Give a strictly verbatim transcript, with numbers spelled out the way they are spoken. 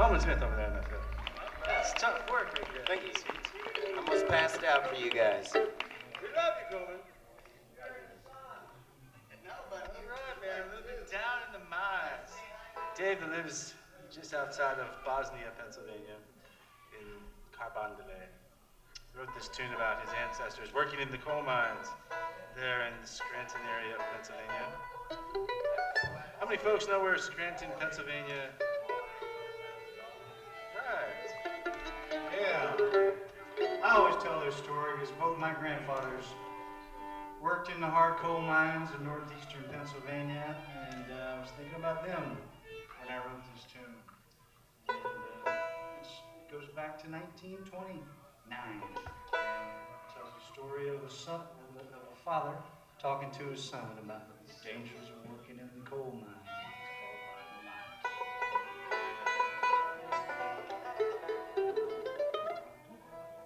Coleman Smith over there, my friend. That's tough work right there. Thank you. I almost passed out for you guys. We love you, Coleman. Nobody. All right, man. Living down in the mines. Dave lives just outside of Bosnia, Pennsylvania, in Carbondale. Wrote this tune about his ancestors working in the coal mines there in the Scranton area of Pennsylvania. How many folks know where Scranton, Pennsylvania? Right. Yeah. I always tell this story because both my grandfathers worked in the hard coal mines of northeastern Pennsylvania, and uh, I was thinking about them when I wrote this tune. And uh, it goes back to nineteen twenty-nine. It tells the story of a son, of a, of a father talking to his son about the dangers of working in the coal mines.